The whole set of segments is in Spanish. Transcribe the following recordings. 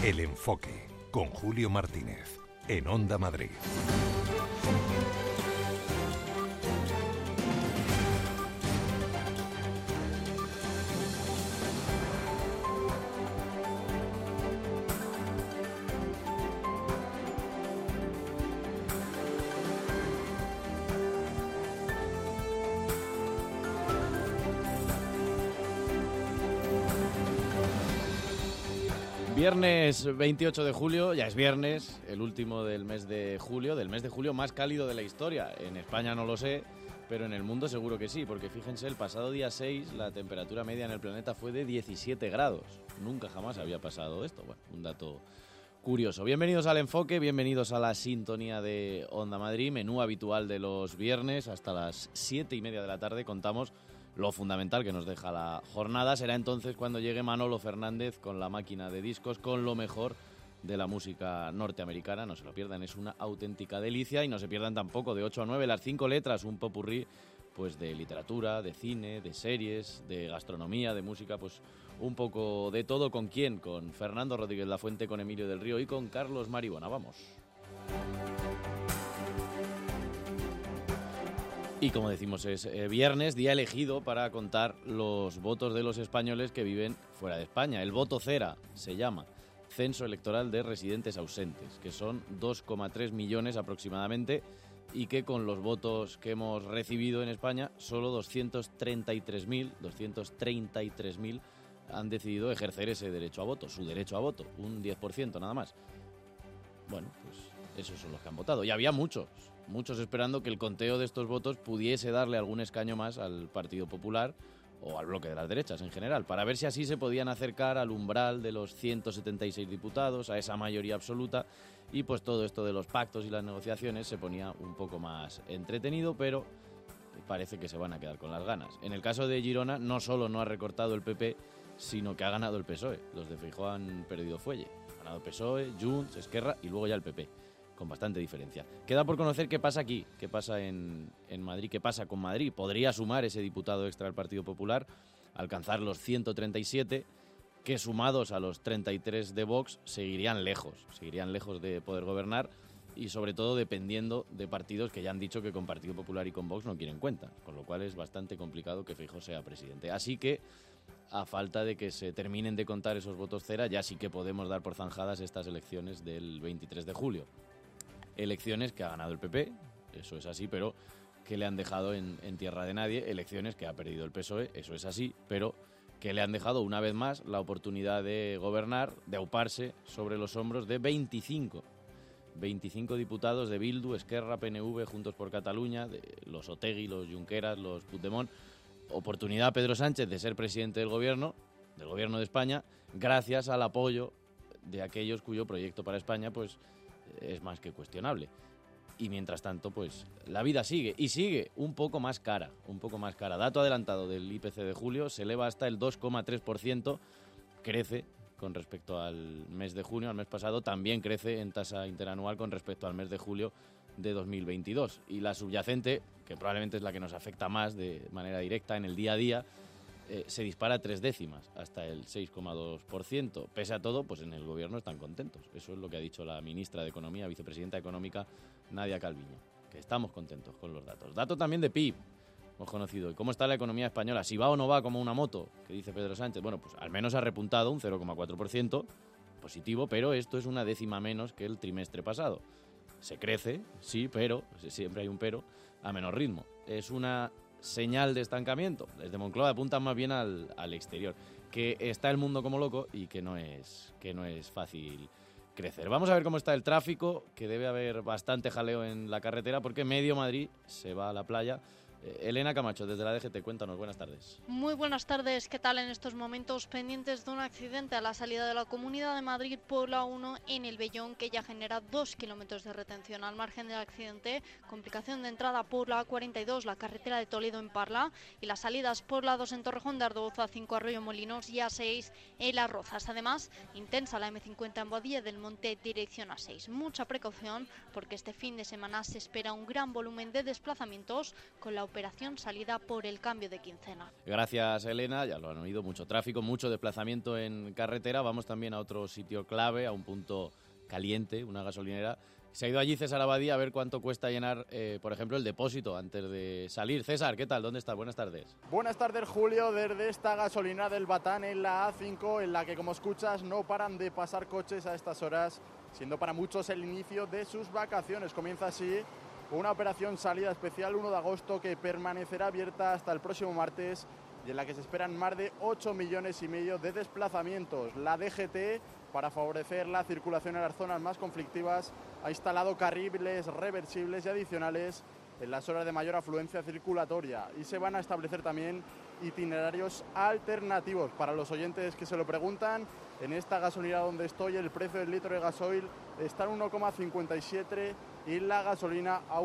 El Enfoque, con Julio Martínez, en Onda Madrid. Viernes 28 de julio, ya es viernes, el último del mes de julio más cálido de la historia. En España no lo sé, pero en el mundo seguro que sí, porque fíjense, el pasado día 6 la temperatura media en el planeta fue de 17 grados. Nunca jamás había pasado esto. Bueno, un dato curioso. Bienvenidos al Enfoque, bienvenidos a la sintonía de Onda Madrid, menú habitual de los viernes. Hasta las 7:30 de la tarde contamos lo fundamental que nos deja la jornada. Será entonces cuando llegue Manolo Fernández con la máquina de discos, con lo mejor de la música norteamericana. No se lo pierdan, es una auténtica delicia. Y no se pierdan tampoco de 8 a 9 las 5 letras, un popurrí pues de literatura, de cine, de series, de gastronomía, de música, pues un poco de todo. ¿Con quién? Con Fernando Rodríguez Lafuente, con Emilio del Río y con Carlos Maribona. Vamos. Y como decimos, es viernes, día elegido para contar los votos de los españoles que viven fuera de España. El voto cera se llama Censo Electoral de Residentes Ausentes, que son 2,3 millones aproximadamente, y que con los votos que hemos recibido en España, solo 233.000 han decidido ejercer ese derecho a voto, su derecho a voto, un 10% nada más. Bueno, pues esos son los que han votado. Y había muchos esperando que el conteo de estos votos pudiese darle algún escaño más al Partido Popular o al bloque de las derechas en general, para ver si así se podían acercar al umbral de los 176 diputados, a esa mayoría absoluta, y pues todo esto de los pactos y las negociaciones se ponía un poco más entretenido, pero parece que se van a quedar con las ganas. En el caso de Girona, no solo no ha recortado el PP, sino que ha ganado el PSOE. Los de Feijóo han perdido fuelle. Ha ganado PSOE, Junts, Esquerra y luego ya el PP, con bastante diferencia. Queda por conocer qué pasa aquí, qué pasa en Madrid, qué pasa con Madrid. Podría sumar ese diputado extra al Partido Popular, alcanzar los 137, que sumados a los 33 de Vox seguirían lejos de poder gobernar, y sobre todo dependiendo de partidos que ya han dicho que con Partido Popular y con Vox no quieren cuenta, con lo cual es bastante complicado que Feijóo sea presidente. Así que, a falta de que se terminen de contar esos votos cera, ya sí que podemos dar por zanjadas estas elecciones del 23 de julio. Elecciones que ha ganado el PP, eso es así, pero que le han dejado en tierra de nadie. Elecciones que ha perdido el PSOE, eso es así, pero que le han dejado una vez más la oportunidad de gobernar, de auparse sobre los hombros de 25 diputados de Bildu, Esquerra, PNV, Juntos por Cataluña, de los Otegi, los Junqueras, los Puigdemont. Oportunidad a Pedro Sánchez de ser presidente del gobierno de España, gracias al apoyo de aquellos cuyo proyecto para España pues es más que cuestionable. Y mientras tanto, pues la vida sigue, y sigue un poco más cara. Dato adelantado del IPC de julio, se eleva hasta el 2,3%, crece con respecto al mes de junio, al mes pasado, también crece en tasa interanual con respecto al mes de julio de 2022. Y la subyacente, que probablemente es la que nos afecta más de manera directa en el día a día, se dispara 3 décimas, hasta el 6,2%. Pese a todo, pues en el gobierno están contentos. Eso es lo que ha dicho la ministra de Economía, vicepresidenta económica, Nadia Calviño, que estamos contentos con los datos. Dato también de PIB, hemos conocido. ¿Y cómo está la economía española? Si va o no va como una moto, que dice Pedro Sánchez. Bueno, pues al menos ha repuntado un 0,4%, positivo, pero esto es una décima menos que el trimestre pasado. Se crece, sí, pero, siempre hay un pero, a menor ritmo. Es una señal de estancamiento. Desde Moncloa apuntan más bien al exterior, que está el mundo como loco y que no es fácil crecer. Vamos a ver cómo está el tráfico, que debe haber bastante jaleo en la carretera porque medio Madrid se va a la playa. Elena Camacho, desde la DGT, cuéntanos, buenas tardes. Muy buenas tardes, ¿qué tal en estos momentos? Pendientes de un accidente a la salida de la Comunidad de Madrid por la 1 en el Vellón, que ya genera 2 kilómetros de retención. Al margen del accidente, complicación de entrada por la A42, la carretera de Toledo en Parla, y las salidas por la 2 en Torrejón de Ardoz, A5 Arroyo Molinos y A6 en Las Rozas. Además, intensa la M50 en Boadilla del Monte, dirección A6. Mucha precaución porque este fin de semana se espera un gran volumen de desplazamientos con la operación salida por el cambio de quincena. Gracias, Elena, ya lo han oído, mucho tráfico, mucho desplazamiento en carretera. Vamos también a otro sitio clave, a un punto caliente, una gasolinera. Se ha ido allí César Abadía a ver cuánto cuesta llenar, por ejemplo, el depósito antes de salir. César, ¿qué tal? ¿Dónde estás? Buenas tardes. Buenas tardes, Julio, desde esta gasolinera del Batán en la A5, en la que, como escuchas, no paran de pasar coches a estas horas, siendo para muchos el inicio de sus vacaciones. Comienza así una operación salida especial 1 de agosto que permanecerá abierta hasta el próximo martes y en la que se esperan más de 8,5 millones de desplazamientos. La DGT, para favorecer la circulación en las zonas más conflictivas, ha instalado carriles reversibles y adicionales en las horas de mayor afluencia circulatoria y se van a establecer también itinerarios alternativos. Para los oyentes que se lo preguntan, en esta gasolinera donde estoy el precio del litro de gasoil está en 1,57 y la gasolina a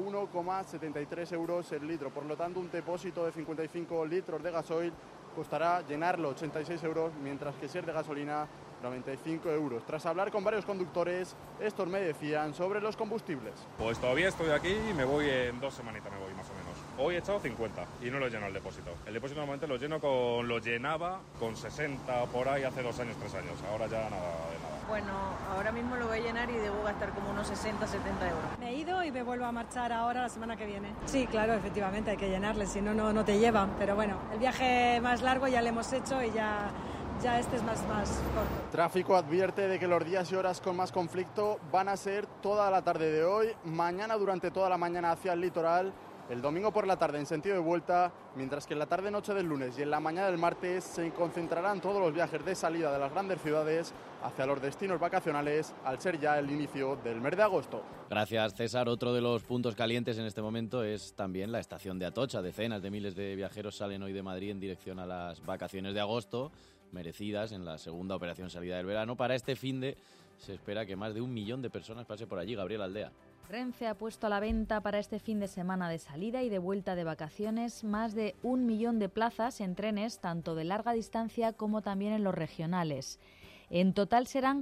1,73 euros el litro. Por lo tanto, un depósito de 55 litros de gasoil costará llenarlo 86 euros, mientras que ser de gasolina 95 euros. Tras hablar con varios conductores, estos me decían sobre los combustibles. Pues todavía estoy aquí y me voy en 2 semanitas, me voy más o menos. Hoy he echado 50 y no lo he llenado el depósito. El depósito normalmente lo llenaba con 60 por ahí hace 2 años, 3 años. Ahora ya nada de nada. Bueno, ahora mismo lo voy a llenar y debo gastar como unos 60, 70 euros. Me he ido y me vuelvo a marchar ahora la semana que viene. Sí, claro, efectivamente hay que llenarle, si no, no te llevan. Pero bueno, el viaje más largo ya lo hemos hecho y ya este es más corto. Tráfico advierte de que los días y horas con más conflicto van a ser toda la tarde de hoy, mañana durante toda la mañana hacia el litoral, el domingo por la tarde en sentido de vuelta, mientras que en la tarde-noche del lunes y en la mañana del martes se concentrarán todos los viajes de salida de las grandes ciudades hacia los destinos vacacionales, al ser ya el inicio del mes de agosto. Gracias, César. Otro de los puntos calientes en este momento es también la estación de Atocha. Decenas de miles de viajeros salen hoy de Madrid en dirección a las vacaciones de agosto, merecidas en la segunda operación salida del verano. Para este finde se espera que más de 1 millón de personas pase por allí. Gabriel Aldea. Renfe ha puesto a la venta para este fin de semana de salida y de vuelta de vacaciones más de 1 millón de plazas en trenes, tanto de larga distancia como también en los regionales. En total serán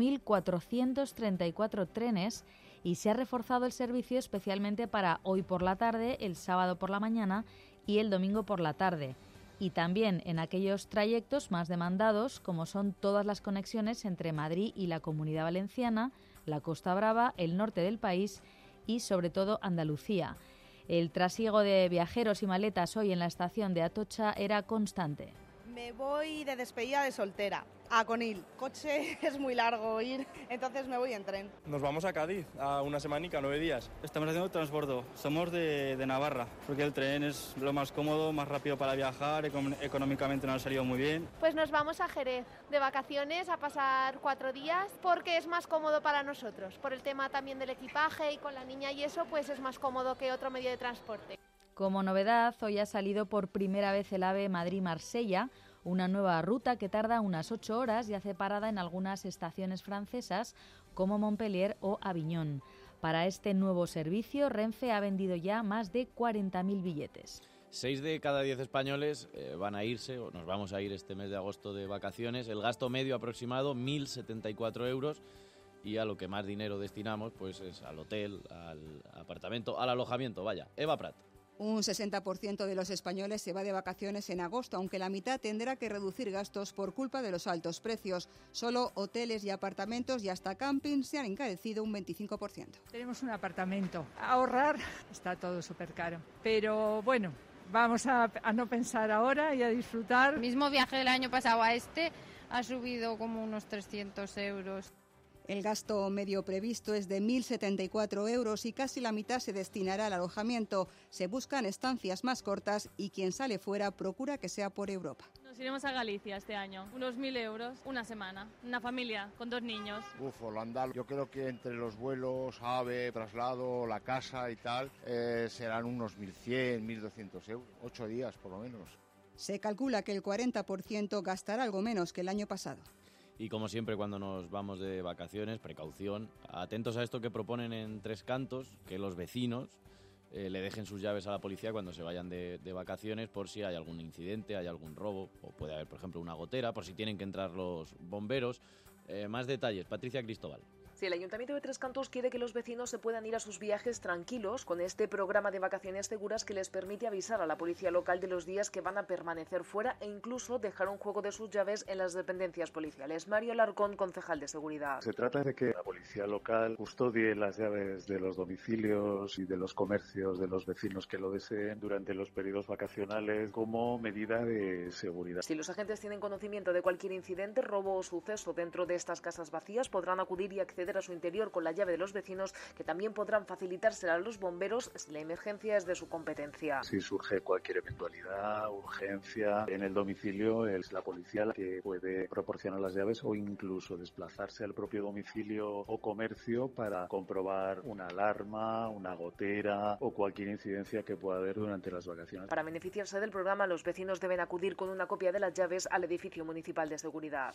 4.434 trenes y se ha reforzado el servicio especialmente para hoy por la tarde, el sábado por la mañana y el domingo por la tarde. Y también en aquellos trayectos más demandados, como son todas las conexiones entre Madrid y la Comunidad Valenciana, la Costa Brava, el norte del país y, sobre todo, Andalucía. El trasiego de viajeros y maletas hoy en la estación de Atocha era constante. Me voy de despedida de soltera a Conil. Coche es muy largo ir, entonces me voy en tren. Nos vamos a Cádiz, a una semanica, 9 días. Estamos haciendo transbordo. Somos de Navarra, porque el tren es lo más cómodo, más rápido para viajar, económicamente nos ha salido muy bien. Pues nos vamos a Jerez de vacaciones a pasar 4 días, porque es más cómodo para nosotros. Por el tema también del equipaje y con la niña y eso, pues es más cómodo que otro medio de transporte. Como novedad, hoy ha salido por primera vez el AVE Madrid-Marsella, una nueva ruta que tarda unas 8 horas y hace parada en algunas estaciones francesas como Montpellier o Aviñón. Para este nuevo servicio, Renfe ha vendido ya más de 40.000 billetes. 6 de cada 10 españoles van a irse, o nos vamos a ir este mes de agosto de vacaciones. El gasto medio aproximado, 1.074 euros. Y a lo que más dinero destinamos, pues es al hotel, al apartamento, al alojamiento. Vaya, Eva Prat. Un 60% de los españoles se va de vacaciones en agosto, aunque la mitad tendrá que reducir gastos por culpa de los altos precios. Solo hoteles y apartamentos y hasta camping se han encarecido un 25%. Tenemos un apartamento. Ahorrar está todo súper caro. Pero bueno, vamos a no pensar ahora y a disfrutar. El mismo viaje del año pasado a este ha subido como unos 300 euros. El gasto medio previsto es de 1.074 euros y casi la mitad se destinará al alojamiento. Se buscan estancias más cortas y quien sale fuera procura que sea por Europa. Nos iremos a Galicia este año, unos 1.000 euros, una semana, una familia con 2 niños. Holanda, yo creo que entre los vuelos, AVE, traslado, la casa y tal, serán unos 1.100, 1.200 euros, 8 días por lo menos. Se calcula que el 40% gastará algo menos que el año pasado. Y como siempre cuando nos vamos de vacaciones, precaución, atentos a esto que proponen en Tres Cantos, que los vecinos le dejen sus llaves a la policía cuando se vayan de vacaciones por si hay algún incidente, hay algún robo, o puede haber, por ejemplo, una gotera, por si tienen que entrar los bomberos. Más detalles, Patricia Cristóbal. Sí, el Ayuntamiento de Tres Cantos quiere que los vecinos se puedan ir a sus viajes tranquilos con este programa de vacaciones seguras que les permite avisar a la policía local de los días que van a permanecer fuera e incluso dejar un juego de sus llaves en las dependencias policiales. Mario Larcón, concejal de seguridad. Se trata de que la policía local custodie las llaves de los domicilios y de los comercios de los vecinos que lo deseen durante los periodos vacacionales como medida de seguridad. Si los agentes tienen conocimiento de cualquier incidente, robo o suceso dentro de estas casas vacías, podrán acudir y acceder a su interior con la llave de los vecinos, que también podrán facilitársela a los bomberos si la emergencia es de su competencia. Si surge cualquier eventualidad, urgencia en el domicilio, es la policía la que puede proporcionar las llaves o incluso desplazarse al propio domicilio o comercio para comprobar una alarma, una gotera o cualquier incidencia que pueda haber durante las vacaciones. Para beneficiarse del programa, los vecinos deben acudir con una copia de las llaves al edificio municipal de seguridad.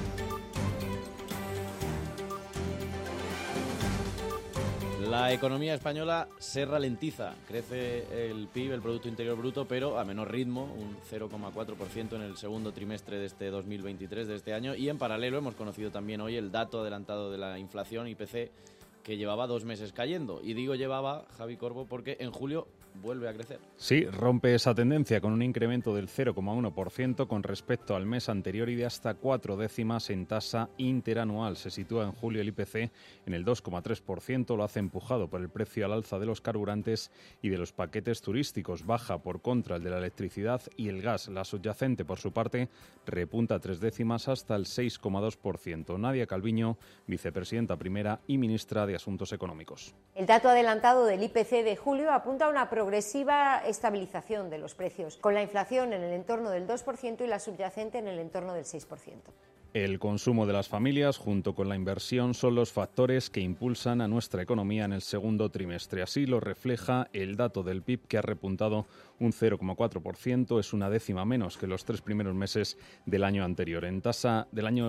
La economía española se ralentiza, crece el PIB, el Producto Interior Bruto, pero a menor ritmo, un 0,4% en el segundo trimestre de este 2023, de este año, y en paralelo hemos conocido también hoy el dato adelantado de la inflación IPC, que llevaba 2 meses cayendo. Y digo llevaba, Javi Corbo, porque en julio vuelve a crecer. Sí, rompe esa tendencia con un incremento del 0,1% con respecto al mes anterior y de hasta 4 décimas en tasa interanual. Se sitúa en julio el IPC en el 2,3%, lo hace empujado por el precio al alza de los carburantes y de los paquetes turísticos. Baja por contra el de la electricidad y el gas. La subyacente, por su parte, repunta 3 décimas hasta el 6,2%. Nadia Calviño, vicepresidenta primera y ministra de Asuntos Económicos. El dato adelantado del IPC de julio apunta a una progresiva estabilización de los precios, con la inflación en el entorno del 2% y la subyacente en el entorno del 6%. El consumo de las familias junto con la inversión son los factores que impulsan a nuestra economía en el segundo trimestre. Así lo refleja el dato del PIB, que ha repuntado un 0,4%, es una décima menos que los 3 primeros meses del año anterior. En tasa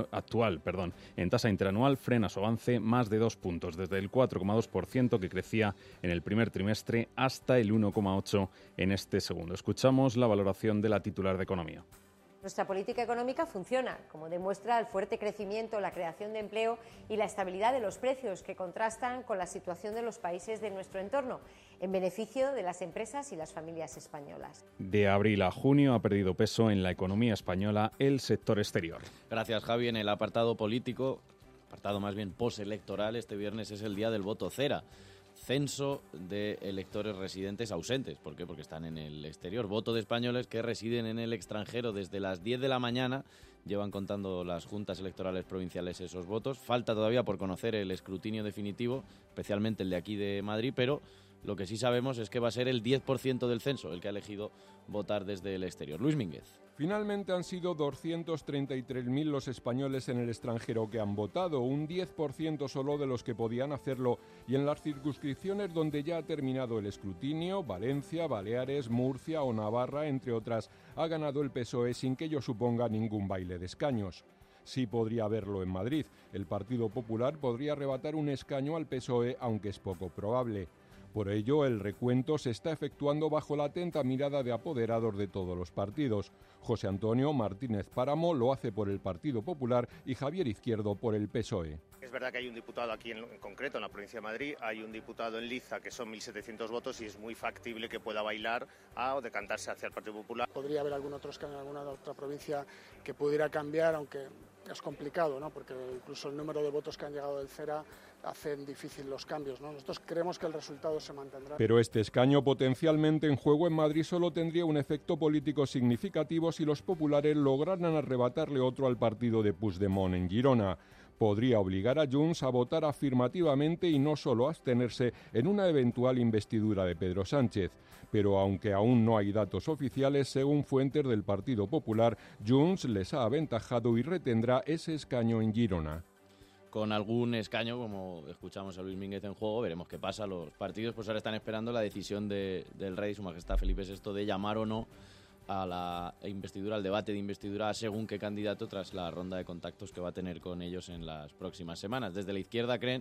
interanual frena su avance más de 2 puntos, desde el 4,2% que crecía en el primer trimestre hasta el 1,8% en este segundo. Escuchamos la valoración de la titular de Economía. Nuestra política económica funciona, como demuestra el fuerte crecimiento, la creación de empleo y la estabilidad de los precios, que contrastan con la situación de los países de nuestro entorno, en beneficio de las empresas y las familias españolas. De abril a junio ha perdido peso en la economía española el sector exterior. Gracias, Javi. En el apartado político, apartado más bien postelectoral, este viernes es el día del voto cera. Censo de electores residentes ausentes. ¿Por qué? Porque están en el exterior. Voto de españoles que residen en el extranjero desde las 10 de la mañana. Llevan contando las juntas electorales provinciales esos votos. Falta todavía por conocer el escrutinio definitivo, especialmente el de aquí de Madrid, pero lo que sí sabemos es que va a ser el 10% del censo el que ha elegido votar desde el exterior. Luis Mínguez. Finalmente han sido 233.000 los españoles en el extranjero que han votado, un 10% solo de los que podían hacerlo, y en las circunscripciones donde ya ha terminado el escrutinio, Valencia, Baleares, Murcia o Navarra, entre otras, ha ganado el PSOE sin que ello suponga ningún baile de escaños. Sí podría haberlo en Madrid. El Partido Popular podría arrebatar un escaño al PSOE, aunque es poco probable. Por ello, el recuento se está efectuando bajo la atenta mirada de apoderados de todos los partidos. José Antonio Martínez Páramo lo hace por el Partido Popular y Javier Izquierdo por el PSOE. Es verdad que hay un diputado aquí en concreto, en la provincia de Madrid, hay un diputado en Liza que son 1.700 votos y es muy factible que pueda bailar o decantarse hacia el Partido Popular. Podría haber algún otro escaño en alguna otra provincia que pudiera cambiar, aunque es complicado, ¿no? Porque incluso el número de votos que han llegado del CERA hacen difícil los cambios, ¿no? Nosotros creemos que el resultado se mantendrá. Pero este escaño potencialmente en juego en Madrid solo tendría un efecto político significativo si los populares lograran arrebatarle otro al partido de Puigdemont en Girona. Podría obligar a Junts a votar afirmativamente y no solo a abstenerse en una eventual investidura de Pedro Sánchez. Pero aunque aún no hay datos oficiales, según fuentes del Partido Popular, Junts les ha aventajado y retendrá ese escaño en Girona. Con algún escaño, como escuchamos a Luis Mínguez en juego, veremos qué pasa. Los partidos pues ahora están esperando la decisión del rey, Su Majestad Felipe VI, de llamar o no a la investidura, al debate de investidura según qué candidato, tras la ronda de contactos que va a tener con ellos en las próximas semanas. Desde la izquierda creen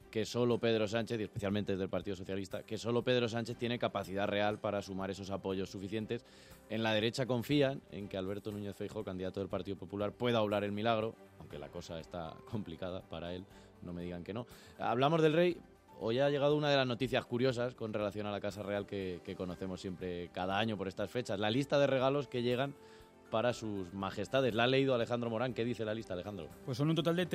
que solo Pedro Sánchez, y especialmente desde el Partido Socialista, que solo Pedro Sánchez tiene capacidad real para sumar esos apoyos suficientes. En la derecha confían en que Alberto Núñez Feijóo, candidato del Partido Popular, pueda obrar el milagro, aunque la cosa está complicada para él, no me digan que no. Hablamos del rey. Hoy ha llegado una de las noticias curiosas con relación a la Casa Real que conocemos siempre cada año por estas fechas. La lista de regalos que llegan para sus majestades. La ha leído Alejandro Morán. ¿Qué dice la lista, Alejandro? Pues son un total de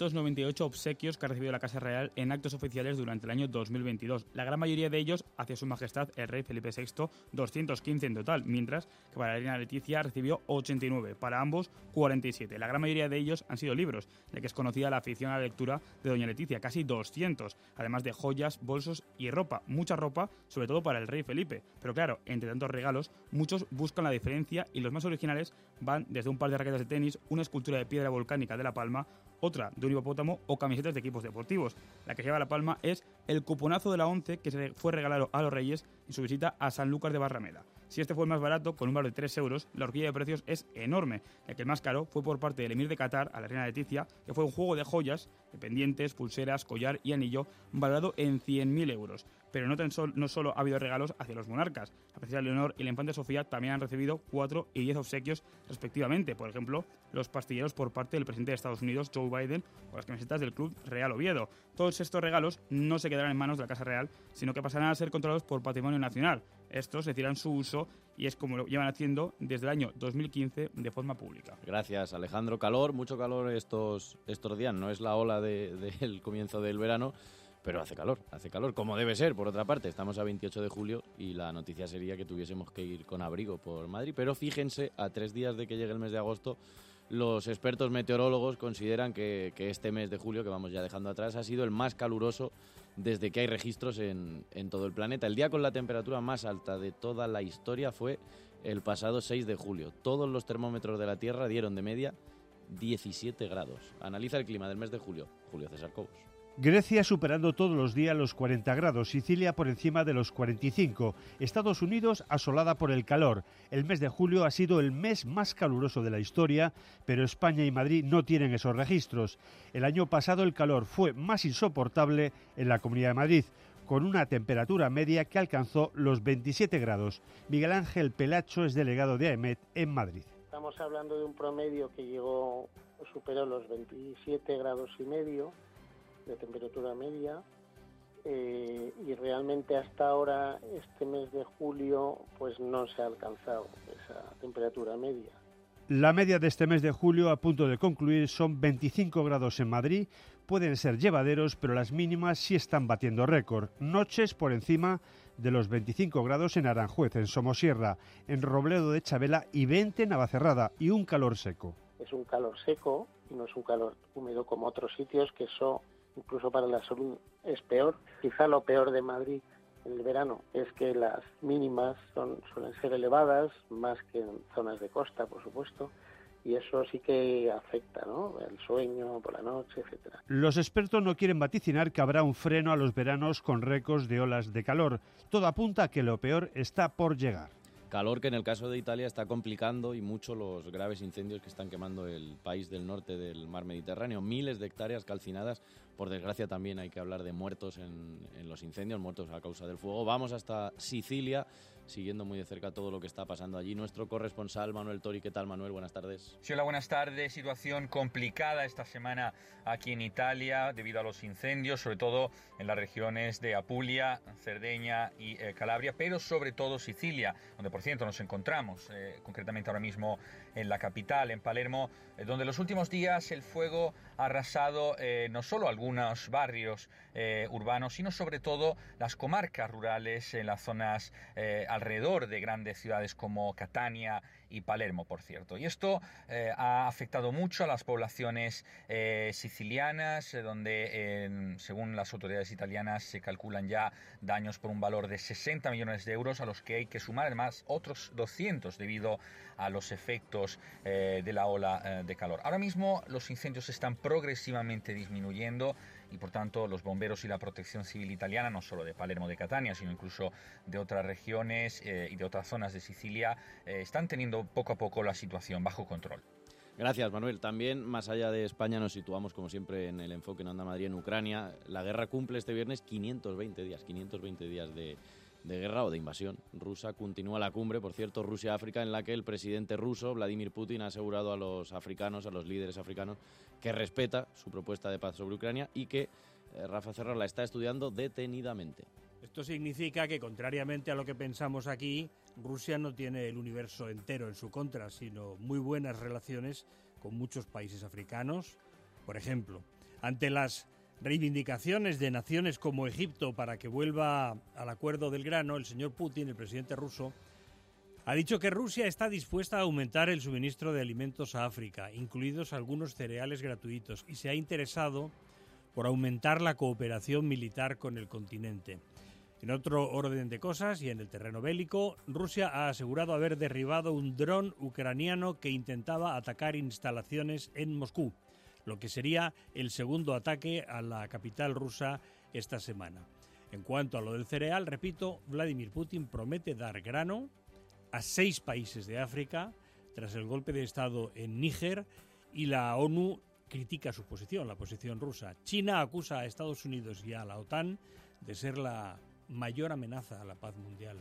398 obsequios que ha recibido la Casa Real en actos oficiales durante el año 2022. La gran mayoría de ellos hacia su majestad el rey Felipe VI, 215 en total, mientras que para la reina Leticia recibió 89, para ambos 47. La gran mayoría de ellos han sido libros, ya que es conocida la afición a la lectura de doña Leticia, casi 200, además de joyas, bolsos y ropa, mucha ropa, sobre todo para el rey Felipe. Pero claro, entre tantos regalos, muchos buscan la diferencia y los más originales van desde un par de raquetas de tenis, una escultura de piedra volcánica de La Palma, otra de un hipopótamo o camisetas de equipos deportivos. La que lleva La Palma es el cuponazo de la ONCE que se fue regalado a los Reyes en su visita a Sanlúcar de Barrameda. Si este fue el más barato, con un valor de 3 euros, la horquilla de precios es enorme, ya que el más caro fue por parte del emir de Qatar a la reina Leticia, que fue un juego de joyas, de pendientes, pulseras, collar y anillo, valorado en 100.000 euros. Pero no solo ha habido regalos hacia los monarcas. La princesa Leonor y la infanta Sofía también han recibido 4 y 10 obsequios respectivamente. Por ejemplo, los pastilleros por parte del presidente de Estados Unidos, Joe Biden, o las camisetas del Club Real Oviedo. Todos estos regalos no se quedarán en manos de la Casa Real, sino que pasarán a ser controlados por Patrimonio Nacional. Estos decidirán su uso y es como lo llevan haciendo desde el año 2015 de forma pública. Gracias, Alejandro. Mucho calor estos días. No es la ola del comienzo del verano, pero hace calor, como debe ser. Por otra parte, estamos a 28 de julio y la noticia sería que tuviésemos que ir con abrigo por Madrid. Pero fíjense, a 3 días de que llegue el mes de agosto, los expertos meteorólogos consideran que este mes de julio, que vamos ya dejando atrás, ha sido el más caluroso desde que hay registros en todo el planeta. El día con la temperatura más alta de toda la historia fue el pasado 6 de julio. Todos los termómetros de la Tierra dieron de media 17 grados. Analiza el clima del mes de julio, Julio César Cobos. Grecia superando todos los días los 40 grados, Sicilia por encima de los 45, Estados Unidos asolada por el calor. El mes de julio ha sido el mes más caluroso de la historia, pero España y Madrid no tienen esos registros. El año pasado el calor fue más insoportable en la Comunidad de Madrid, con una temperatura media que alcanzó los 27 grados. Miguel Ángel Pelacho es delegado de AEMET en Madrid. Estamos hablando de un promedio que superó los 27 grados y medio de temperatura media y realmente hasta ahora este mes de julio pues no se ha alcanzado esa temperatura media. La media de este mes de julio, a punto de concluir, son 25 grados en Madrid. Pueden ser llevaderos, pero las mínimas sí están batiendo récord. Noches por encima de los 25 grados en Aranjuez, en Somosierra, en Robledo de Chavela y 20 en Navacerrada, y un calor seco. Es un calor seco y no es un calor húmedo como otros sitios, que eso incluso para la salud es peor. Quizá lo peor de Madrid en el verano es que las mínimas suelen ser elevadas, más que en zonas de costa, por supuesto, y eso sí que afecta, ¿no?, el sueño por la noche, etcétera. Los expertos no quieren vaticinar que habrá un freno a los veranos con récords de olas de calor. Todo apunta a que lo peor está por llegar. Calor que en el caso de Italia está complicando y mucho los graves incendios que están quemando el país del norte del mar Mediterráneo. Miles de hectáreas calcinadas. Por desgracia también hay que hablar de muertos en los incendios, muertos a causa del fuego. Vamos hasta Sicilia, siguiendo muy de cerca todo lo que está pasando allí. Nuestro corresponsal Manuel Tori. ¿Qué tal, Manuel? Buenas tardes. Sí, hola, buenas tardes. Situación complicada esta semana aquí en Italia debido a los incendios, sobre todo en las regiones de Apulia, Cerdeña y Calabria, pero sobre todo Sicilia, donde por cierto nos encontramos, concretamente ahora mismo en la capital, en Palermo, donde en los últimos días el fuego ha arrasado no solo algunos barrios urbanos, sino sobre todo las comarcas rurales en las zonas alrededor de grandes ciudades como Catania y Palermo, por cierto. Y esto ha afectado mucho a las poblaciones sicilianas, donde según las autoridades italianas se calculan ya daños por un valor de 60 millones de euros, a los que hay que sumar además otros 200 debido a los efectos de la ola de calor. Ahora mismo los incendios están progresivamente disminuyendo y por tanto los bomberos y la protección civil italiana, no solo de Palermo, de Catania, sino incluso de otras regiones y de otras zonas de Sicilia, están teniendo poco a poco la situación bajo control. Gracias, Manuel. También, más allá de España, nos situamos, como siempre, en el enfoque en Onda Madrid, en Ucrania. La guerra cumple este viernes 520 días de guerra o de invasión rusa. Continúa la cumbre, por cierto, Rusia-África, en la que el presidente ruso, Vladimir Putin, ha asegurado a los africanos, a los líderes africanos, que respeta su propuesta de paz sobre Ucrania y que Rafa Cerro la está estudiando detenidamente. Esto significa que, contrariamente a lo que pensamos aquí, Rusia no tiene el universo entero en su contra, sino muy buenas relaciones con muchos países africanos. Por ejemplo, ante las reivindicaciones de naciones como Egipto para que vuelva al acuerdo del grano, el señor Putin, el presidente ruso, ha dicho que Rusia está dispuesta a aumentar el suministro de alimentos a África, incluidos algunos cereales gratuitos, y se ha interesado por aumentar la cooperación militar con el continente. En otro orden de cosas y en el terreno bélico, Rusia ha asegurado haber derribado un dron ucraniano que intentaba atacar instalaciones en Moscú, lo que sería el segundo ataque a la capital rusa esta semana. En cuanto a lo del cereal, repito, Vladimir Putin promete dar grano a 6 países de África tras el golpe de Estado en Níger, y la ONU critica su posición, la posición rusa. China acusa a Estados Unidos y a la OTAN de ser la mayor amenaza a la paz mundial.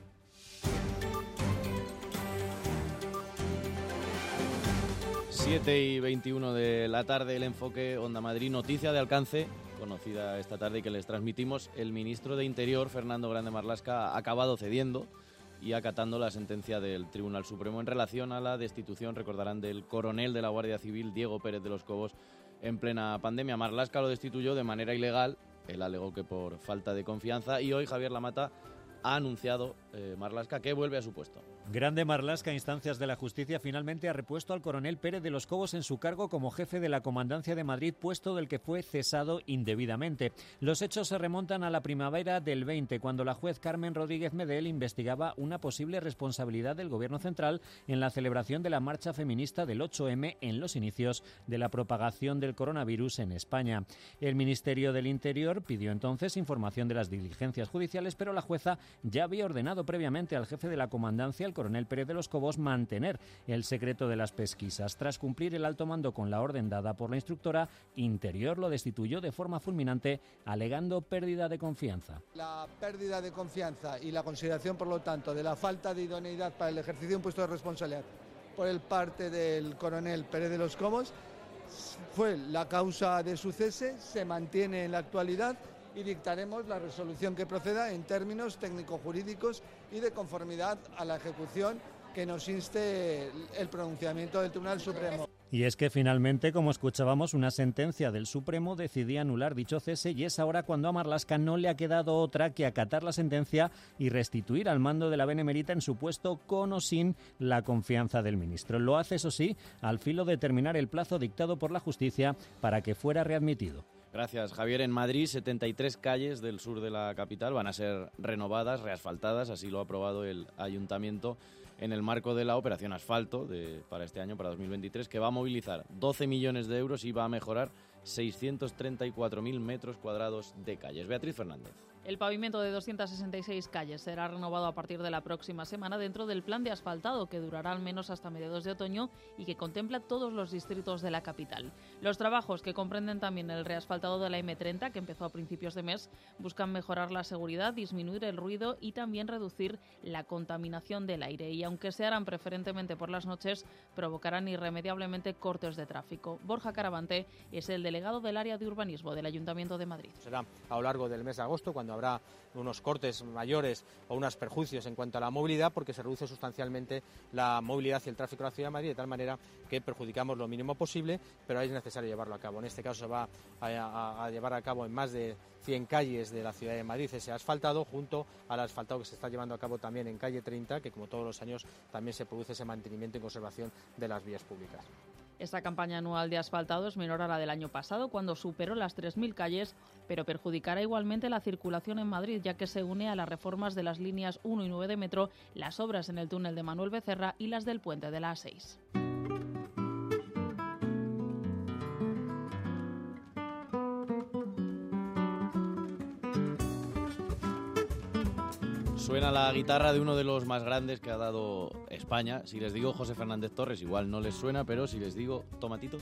Siete y 21 de la tarde, el enfoque Onda Madrid, noticia de alcance conocida esta tarde y que les transmitimos. El ministro de Interior, Fernando Grande Marlaska, ha acabado cediendo y acatando la sentencia del Tribunal Supremo en relación a la destitución, recordarán, del coronel de la Guardia Civil, Diego Pérez de los Cobos, en plena pandemia. Marlaska lo destituyó de manera ilegal. Él alegó que por falta de confianza, y hoy Javier Lamata ha anunciado, Marlaska, que vuelve a su puesto. Grande Marlaska, a instancias de la justicia, finalmente ha repuesto al coronel Pérez de los Cobos en su cargo como jefe de la Comandancia de Madrid, puesto del que fue cesado indebidamente. Los hechos se remontan a la primavera del 20, cuando la juez Carmen Rodríguez Medel investigaba una posible responsabilidad del Gobierno central en la celebración de la marcha feminista del 8M en los inicios de la propagación del coronavirus en España. El Ministerio del Interior pidió entonces información de las diligencias judiciales, pero la jueza ya había ordenado previamente al jefe de la Comandancia, el coronel Pérez de los Cobos, mantener el secreto de las pesquisas. Tras cumplir el alto mando con la orden dada por la instructora, Interior lo destituyó de forma fulminante, alegando pérdida de confianza. La pérdida de confianza y la consideración, por lo tanto, de la falta de idoneidad para el ejercicio de un puesto de responsabilidad por el parte del coronel Pérez de los Cobos fue la causa de su cese, se mantiene en la actualidad, y dictaremos la resolución que proceda en términos técnico-jurídicos y de conformidad a la ejecución que nos inste el pronunciamiento del Tribunal Supremo. Y es que finalmente, como escuchábamos, una sentencia del Supremo decidía anular dicho cese, y es ahora cuando a Marlaska no le ha quedado otra que acatar la sentencia y restituir al mando de la Benemérita en su puesto, con o sin la confianza del ministro. Lo hace, eso sí, al filo de terminar el plazo dictado por la justicia para que fuera readmitido. Gracias, Javier. En Madrid, 73 calles del sur de la capital van a ser renovadas, reasfaltadas, así lo ha aprobado el Ayuntamiento en el marco de la Operación Asfalto para este año, para 2023, que va a movilizar 12 millones de euros y va a mejorar 634.000 metros cuadrados de calles. Beatriz Fernández. El pavimento de 266 calles será renovado a partir de la próxima semana dentro del plan de asfaltado, que durará al menos hasta mediados de otoño y que contempla todos los distritos de la capital. Los trabajos, que comprenden también el reasfaltado de la M30, que empezó a principios de mes, buscan mejorar la seguridad, disminuir el ruido y también reducir la contaminación del aire. Y aunque se harán preferentemente por las noches, provocarán irremediablemente cortes de tráfico. Borja Caravante es el delegado del área de urbanismo del Ayuntamiento de Madrid. Será a lo largo del mes de agosto cuando habrá unos cortes mayores o unos perjuicios en cuanto a la movilidad, porque se reduce sustancialmente la movilidad y el tráfico en la Ciudad de Madrid, de tal manera que perjudicamos lo mínimo posible, pero es necesario llevarlo a cabo. En este caso se va a llevar a cabo en más de 100 calles de la Ciudad de Madrid ese asfaltado, junto al asfaltado que se está llevando a cabo también en calle 30, que como todos los años también se produce ese mantenimiento y conservación de las vías públicas. Esta campaña anual de asfaltado es menor a la del año pasado, cuando superó las 3.000 calles, pero perjudicará igualmente la circulación en Madrid, ya que se une a las reformas de las líneas 1 y 9 de metro, las obras en el túnel de Manuel Becerra y las del puente de la A6. suena la guitarra de uno de los más grandes que ha dado España. Si les digo José Fernández Torres, igual no les suena, pero si les digo Tomatito.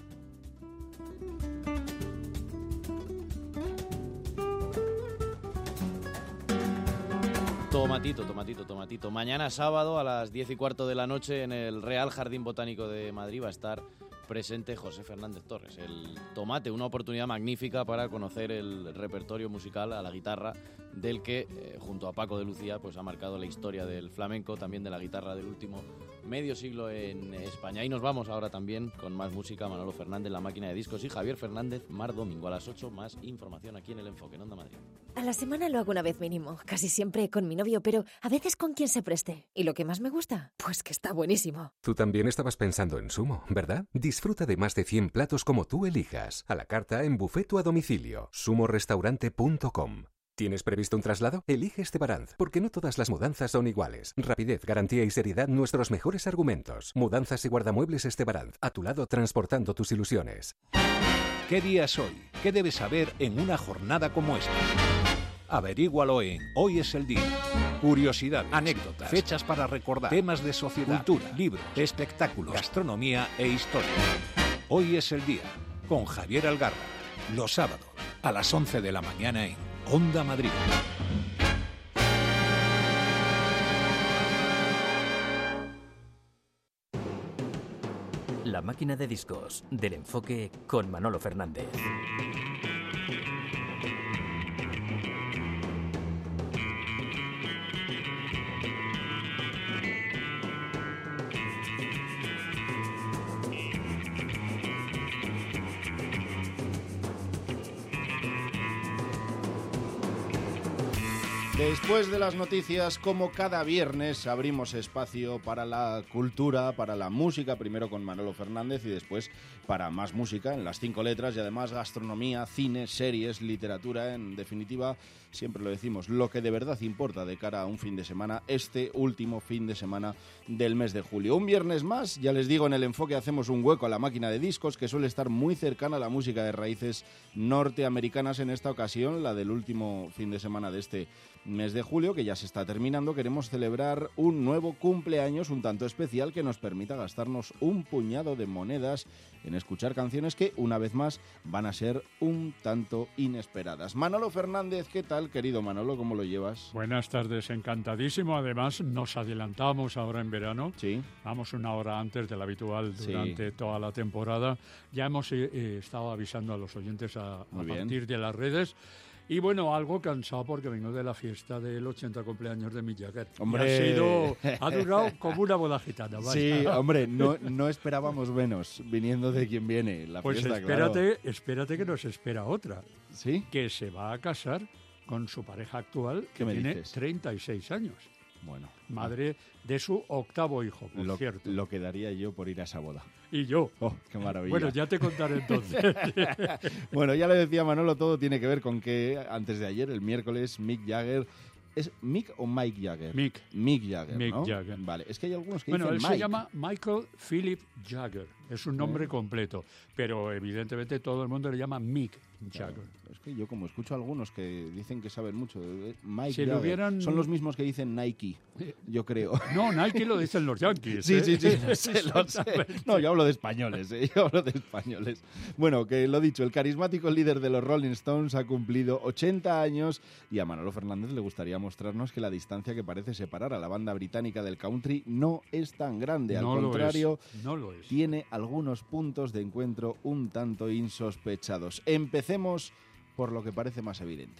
Tomatito. Mañana sábado a las 10:15 de la noche en el Real Jardín Botánico de Madrid va a estar presente José Fernández Torres, el Tomate, una oportunidad magnífica para conocer el repertorio musical a la guitarra del que, junto a Paco de Lucía, pues ha marcado la historia del flamenco, también de la guitarra del último medio siglo en España. Y nos vamos ahora también con más música, Manolo Fernández, La Máquina de Discos, y Javier Fernández, Mar Domingo a las 8, más información aquí en El Enfoque, en Onda Madrid. A la semana lo hago una vez mínimo, casi siempre con mi novio, pero a veces con quien se preste. ¿Y lo que más me gusta? Pues que está buenísimo. Tú también estabas pensando en Sumo, ¿verdad? Disfruta de más de 100 platos como tú elijas, a la carta, en buffet o a domicilio. sumorestaurante.com. ¿Tienes previsto un traslado? Elige Estebaranz, porque no todas las mudanzas son iguales. Rapidez, garantía y seriedad, nuestros mejores argumentos. Mudanzas y guardamuebles Estebaranz, a tu lado transportando tus ilusiones. ¿Qué día es hoy? ¿Qué debes saber en una jornada como esta? Averígualo en Hoy es el Día. Curiosidades, anécdotas, fechas para recordar, temas de sociedad, cultura, libros, espectáculos, gastronomía e historia. Hoy es el Día, con Javier Algarra. Los sábados, a las 11 de la mañana en Onda Madrid. La Máquina de Discos, del Enfoque, con Manolo Fernández. Después de las noticias, como cada viernes, abrimos espacio para la cultura, para la música, primero con Manolo Fernández y después para más música en las 5 letras y además gastronomía, cine, series, literatura, en definitiva, siempre lo decimos, lo que de verdad importa de cara a un fin de semana, este último fin de semana del mes de julio. Un viernes más, ya les digo, en El Enfoque hacemos un hueco a la máquina de discos que suele estar muy cercana a la música de raíces norteamericanas, en esta ocasión, la del último fin de semana de este mes de julio, que ya se está terminando. Queremos celebrar un nuevo cumpleaños un tanto especial que nos permita gastarnos un puñado de monedas en escuchar canciones que, una vez más, van a ser un tanto inesperadas. Manolo Fernández, ¿qué tal, querido Manolo? ¿Cómo lo llevas? Buenas tardes, encantadísimo. Además, nos adelantamos ahora en verano. Sí. Vamos una hora antes del habitual durante toda la temporada. Ya hemos estado avisando a los oyentes a partir de las redes. Y bueno, algo cansado porque vengo de la fiesta del 80 cumpleaños de Mick Jagger. ¡Hombre! Ha durado como una boda gitana. Vaya. Sí, hombre, no esperábamos menos viniendo de quien viene la pues fiesta. Espérate que nos espera otra. ¿Sí? Que se va a casar con su pareja actual, que tiene 36 años. Bueno. Madre de su 8º hijo, por cierto. Lo que daría yo por ir a esa boda. Y yo. ¡Oh, qué maravilla! Bueno, ya te contaré entonces. Bueno, ya le decía Manolo, todo tiene que ver con que antes de ayer, el miércoles, Mick Jagger... ¿Es Mick o Mike Jagger? Mick Jagger, Mick ¿no? Jagger. Vale, es que hay algunos que dicen Mike. Bueno, él se llama Michael Philip Jagger. Es un nombre completo, pero evidentemente todo el mundo le llama Mick Jagger. Claro, es que yo como escucho a algunos que dicen que saben mucho de Mike si Jagger, son los mismos que dicen Nike, yo creo. No, Nike lo dicen los Yankees. Sí, lo sé. No, yo hablo de españoles, Bueno, que lo dicho, el carismático líder de los Rolling Stones ha cumplido 80 años y a Manolo Fernández le gustaría mostrarnos que la distancia que parece separar a la banda británica del country no es tan grande. Al contrario, no lo es. Tiene algunos puntos de encuentro un tanto insospechados. Empecemos por lo que parece más evidente.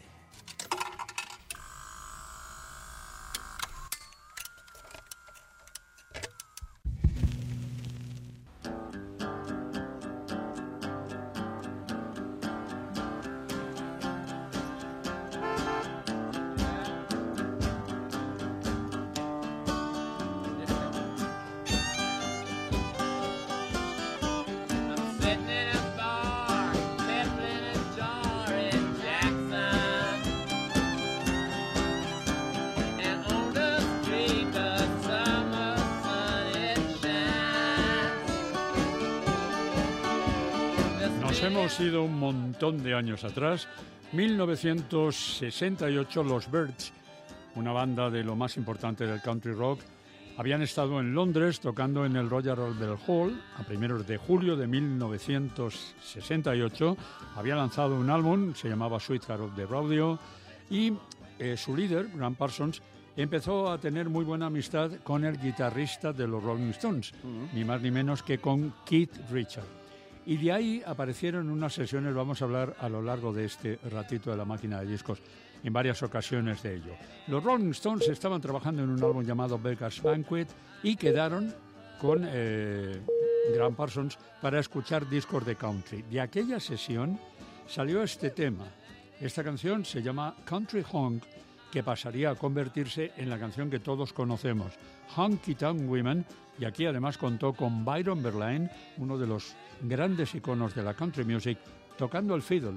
Hemos ido un montón de años atrás, 1968, los Byrds una banda de lo más importante del country rock. Habían estado en Londres tocando en el Royal Albert Hall a primeros de julio de 1968. Había lanzado un álbum, se llamaba Sweetheart of the Rodeo, y su líder, Graham Parsons, empezó a tener muy buena amistad con el guitarrista de los Rolling Stones, ni más ni menos que con Keith Richards. Y de ahí aparecieron unas sesiones, vamos a hablar a lo largo de este ratito de la máquina de discos, en varias ocasiones de ello. Los Rolling Stones estaban trabajando en un álbum llamado Beggar's Banquet y quedaron con Graham Parsons para escuchar discos de country. De aquella sesión salió este tema. Esta canción se llama Country Honk, que pasaría a convertirse en la canción que todos conocemos, Honky Tonk Women, y aquí además contó con Byron Berline, uno de los grandes iconos de la country music, tocando el fiddle.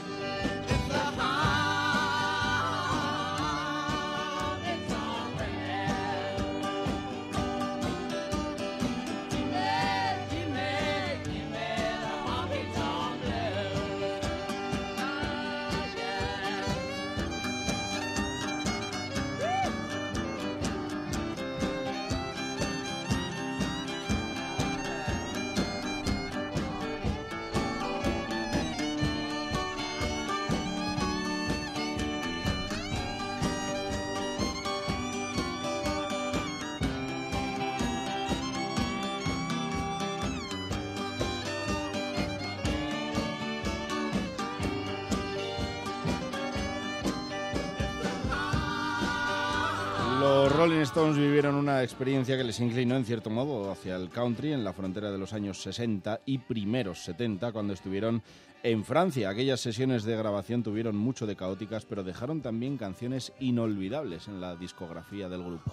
Los Rolling Stones vivieron una experiencia que les inclinó en cierto modo hacia el country en la frontera de los años 60 y primeros 70, cuando estuvieron en Francia. Aquellas sesiones de grabación tuvieron mucho de caóticas, pero dejaron también canciones inolvidables en la discografía del grupo.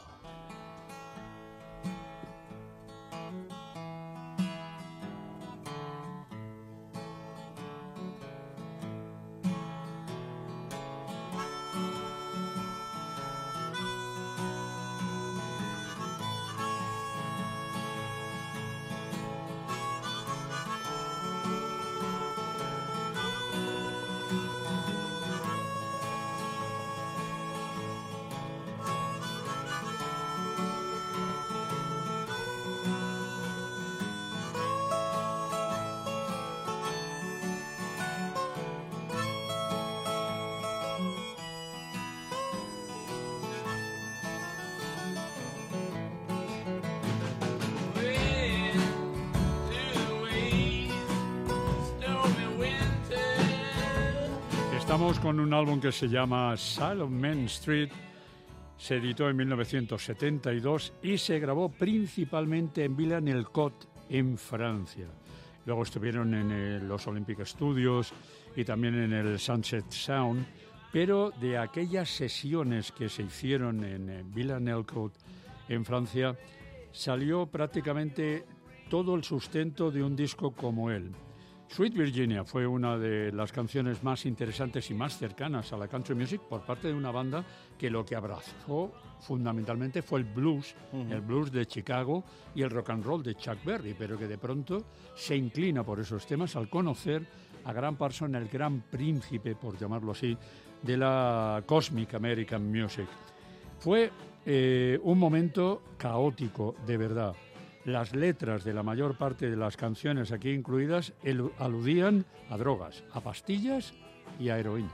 Estamos con un álbum que se llama Side of Main Street. Se editó en 1972 y se grabó principalmente en Villeneuve-Côte, en Francia. Luego estuvieron en los Olympic Studios y también en el Sunset Sound, pero de aquellas sesiones que se hicieron en Villeneuve-Côte, en Francia, salió prácticamente todo el sustento de un disco como él. Sweet Virginia fue una de las canciones más interesantes y más cercanas a la country music por parte de una banda que lo que abrazó fundamentalmente fue el blues de Chicago y el rock and roll de Chuck Berry, pero que de pronto se inclina por esos temas al conocer a Graham Parsons, el gran príncipe, por llamarlo así, de la Cosmic American Music. Fue un momento caótico, de verdad. Las letras de la mayor parte de las canciones aquí incluidas aludían a drogas, a pastillas y a heroína.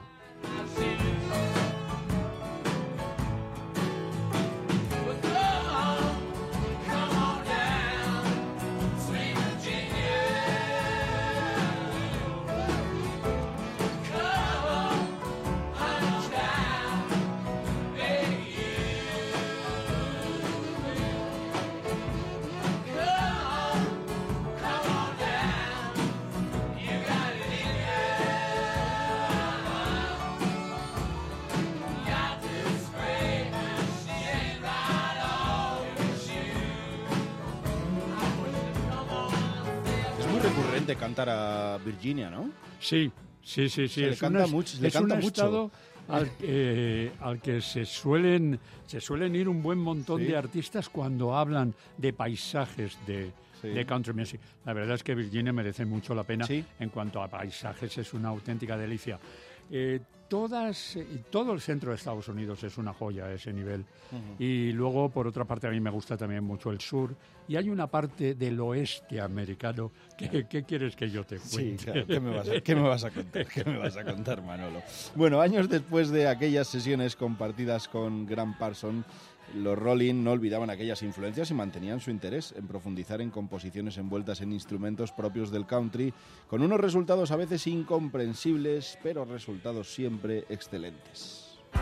De cantar a Virginia, ¿no? Sí. Le canta mucho. Estado al que se suelen ir un buen montón de artistas cuando hablan de paisajes de country music. La verdad es que Virginia merece mucho la pena. En cuanto a paisajes, es una auténtica delicia. todo el centro de Estados Unidos es una joya a ese nivel. Y luego, por otra parte, a mí me gusta también mucho el sur. Y hay una parte del oeste americano que ¿qué quieres que yo te cuente? Sí, claro. ¿Qué me vas a contar? ¿Qué me vas a contar, Manolo? Bueno, años después de aquellas sesiones compartidas con Graham Parsons, los Rolling no olvidaban aquellas influencias y mantenían su interés en profundizar en composiciones envueltas en instrumentos propios del country, con unos resultados a veces incomprensibles, pero resultados siempre excelentes.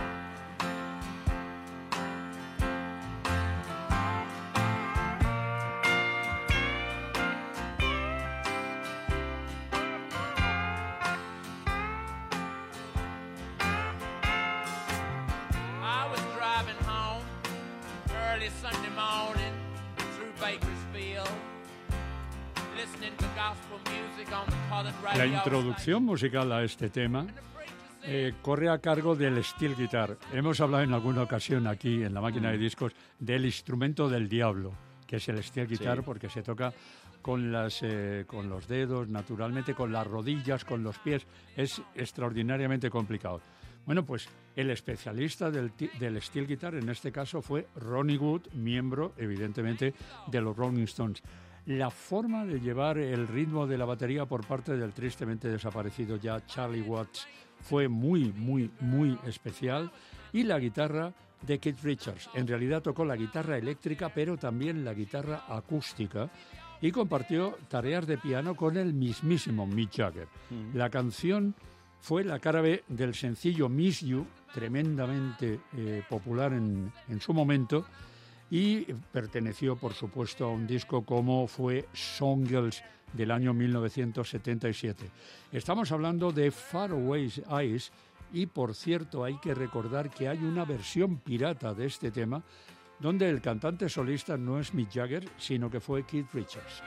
La introducción musical a este tema corre a cargo del steel guitar. Hemos hablado en alguna ocasión aquí en la máquina de discos del instrumento del diablo, que es el steel guitar, porque se toca con los dedos, naturalmente, con las rodillas, con los pies. Es extraordinariamente complicado. Bueno, pues el especialista del steel guitar en este caso fue Ronnie Wood, miembro, evidentemente, de los Rolling Stones. La forma de llevar el ritmo de la batería por parte del tristemente desaparecido ya Charlie Watts fue muy, muy, muy especial. Y la guitarra de Keith Richards. En realidad tocó la guitarra eléctrica, pero también la guitarra acústica, y compartió tareas de piano con el mismísimo Mick Jagger. La canción fue la cara B del sencillo Miss You, tremendamente popular en su momento, y perteneció, por supuesto, a un disco como fue Songirls del año 1977. Estamos hablando de Faraway Eyes y, por cierto, hay que recordar que hay una versión pirata de este tema donde el cantante solista no es Mick Jagger, sino que fue Keith Richards.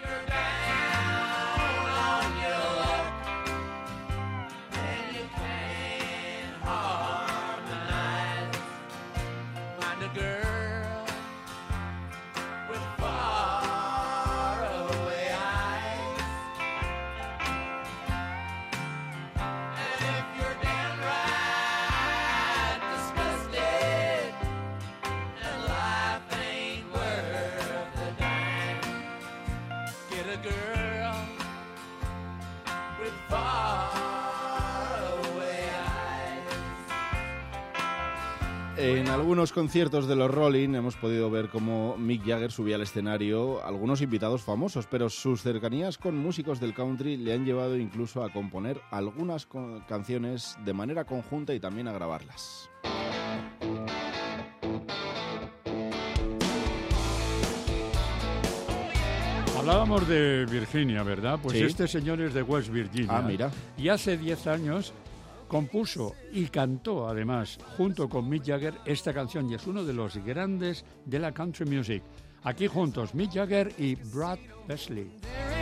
En algunos conciertos de los Rolling hemos podido ver cómo Mick Jagger subía al escenario algunos invitados famosos, pero sus cercanías con músicos del country le han llevado incluso a componer algunas canciones de manera conjunta y también a grabarlas. Hablábamos de Virginia, ¿verdad? Pues sí. Este señor es de West Virginia. Ah, mira. Y hace 10 años compuso y cantó, además, junto con Mick Jagger, esta canción, y es uno de los grandes de la country music. Aquí juntos, Mick Jagger y Brad Paisley.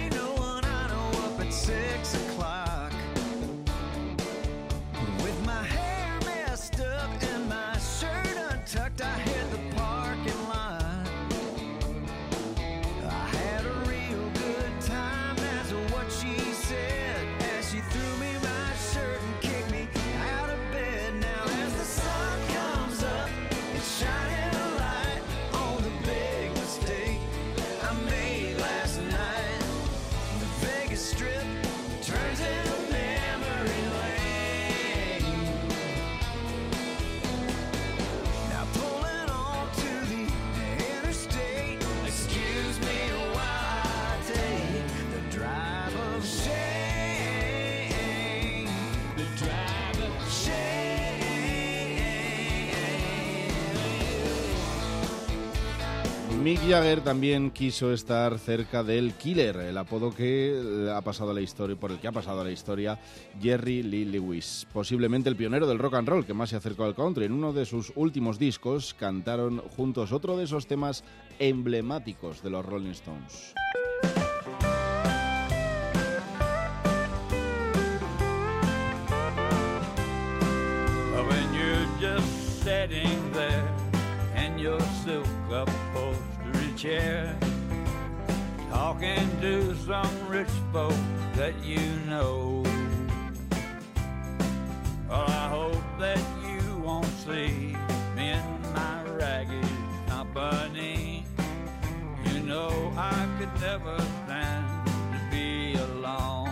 Mick Jagger también quiso estar cerca del Killer, el apodo que ha pasado a la historia, por el que ha pasado a la historia Jerry Lee Lewis, posiblemente el pionero del rock and roll que más se acercó al country. En uno de sus últimos discos cantaron juntos otro de esos temas emblemáticos de los Rolling Stones. When you're just sitting there in your silk upholstery chair, talking to some rich folk that you know. Well, I hope see me in my ragged company. You know I could never stand to be alone.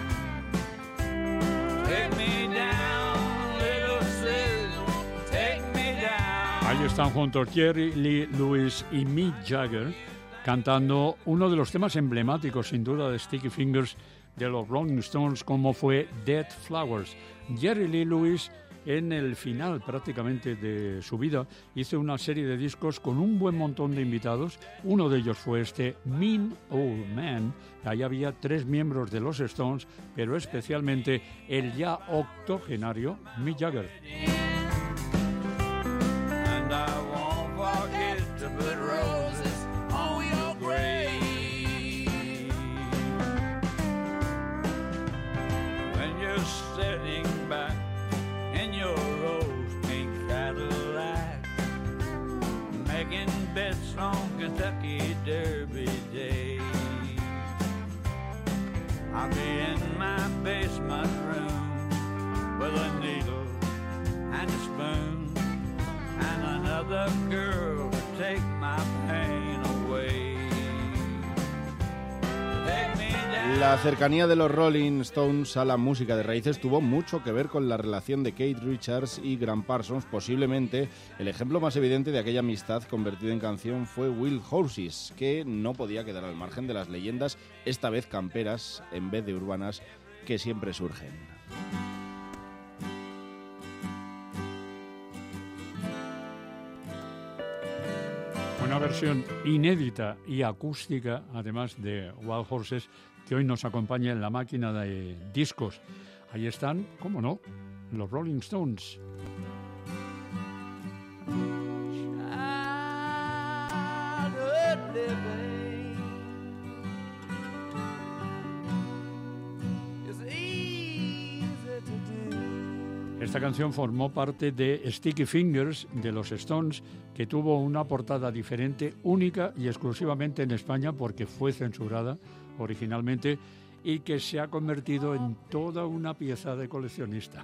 Take me down, little sis, take me down. Ahí están juntos Jerry Lee Lewis y Mick Jagger cantando uno de los temas emblemáticos, sin duda, de Sticky Fingers de los Rolling Stones, como fue Dead Flowers. Jerry Lee Lewis, en el final prácticamente de su vida, hizo una serie de discos con un buen montón de invitados. Uno de ellos fue este Mean Old Man. Ahí había 3 miembros de los Stones, pero especialmente el ya octogenario Mick Jagger. And I won't forget to put roses on your grave. When you're sitting back in your rose pink Cadillac, making bets on Kentucky Derby Day, I'll be in my basement room with a needle and a spoon and another girl to take my pain away. Take me down. La cercanía de los Rolling Stones a la música de raíces tuvo mucho que ver con la relación de Keith Richards y Graham Parsons. Posiblemente el ejemplo más evidente de aquella amistad convertida en canción fue Wild Horses, que no podía quedar al margen de las leyendas, esta vez camperas en vez de urbanas, que siempre surgen. Una versión inédita y acústica, además de Wild Horses, que hoy nos acompaña en la máquina de discos. Ahí están, cómo no, los Rolling Stones. Esta canción formó parte de Sticky Fingers de los Stones, que tuvo una portada diferente, única y exclusivamente en España, porque fue censurada originalmente, y que se ha convertido en toda una pieza de coleccionista.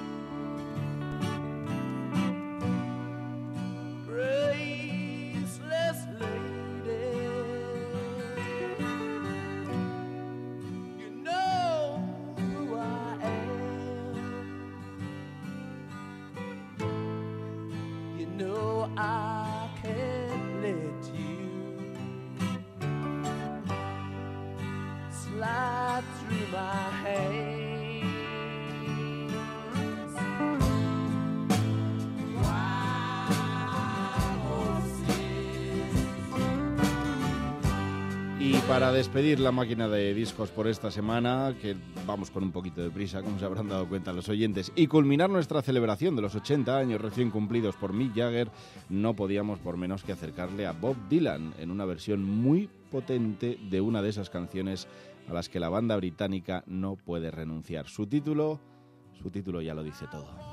Y para despedir la máquina de discos por esta semana, que vamos con un poquito de prisa, como se habrán dado cuenta los oyentes, y culminar nuestra celebración de los 80 años recién cumplidos por Mick Jagger, no podíamos por menos que acercarle a Bob Dylan en una versión muy potente de una de esas canciones a las que la banda británica no puede renunciar. Su título ya lo dice todo.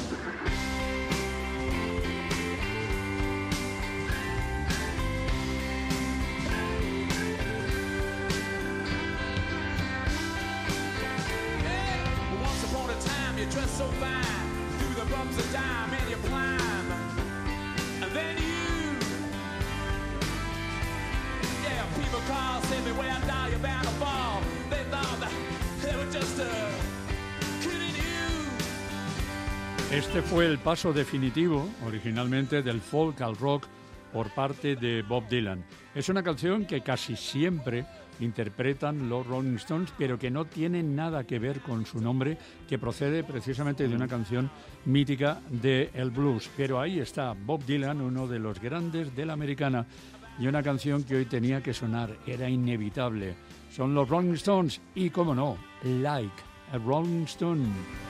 Dress so fine, through the bumps of time and you climb, and then you, yeah, people call, say me where down you're bound to fall. They thought that they were just kidding you. Este fue el paso definitivo, originalmente, del folk al rock por parte de Bob Dylan. Es una canción que casi siempre interpretan los Rolling Stones, pero que no tiene nada que ver con su nombre, que procede precisamente de una canción mítica de el blues. Pero ahí está Bob Dylan, uno de los grandes de la americana, y una canción que hoy tenía que sonar, era inevitable. Son los Rolling Stones y, cómo no, Like a Rolling Stone.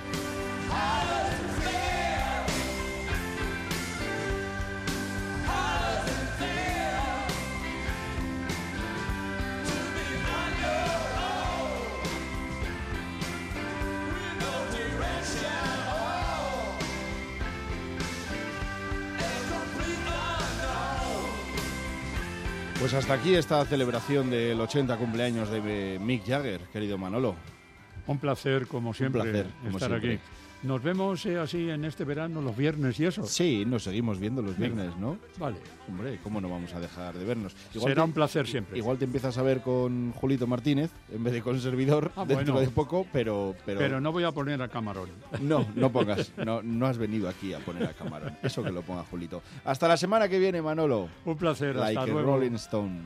Pues hasta aquí esta celebración del 80 cumpleaños de Mick Jagger, querido Manolo. Un placer, como siempre, estar aquí. Nos vemos así en este verano los viernes y eso. Sí, nos seguimos viendo los viernes, Venga. ¿no? Vale. Hombre, ¿cómo no vamos a dejar de vernos? Será un placer siempre. Igual te empiezas a ver con Julito Martínez en vez de con servidor dentro de poco, pero no voy a poner a Camarón. No pongas, no has venido aquí a poner a Camarón. Eso que lo ponga Julito. Hasta la semana que viene, Manolo. Un placer, like hasta a luego. Rolling Stone.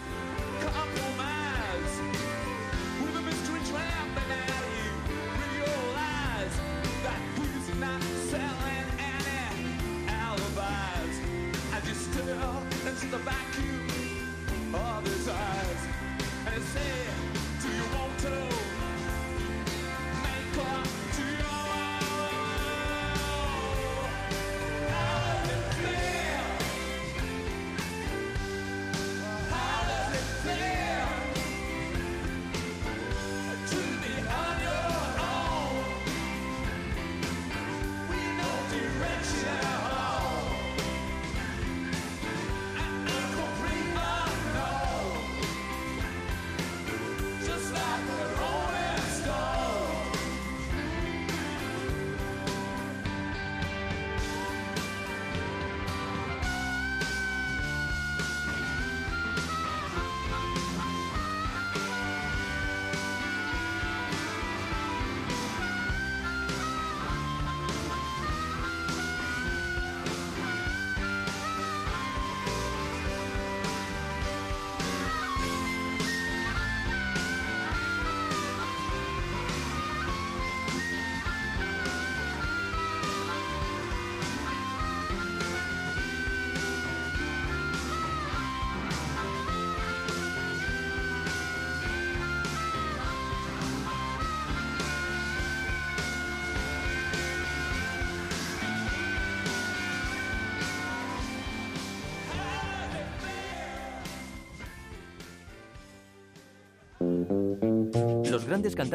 Into the vacuum of his eyes and say, do you want to make love to you? How does it feel? How does it feel to be on your own? We know direction. Los grandes cantantes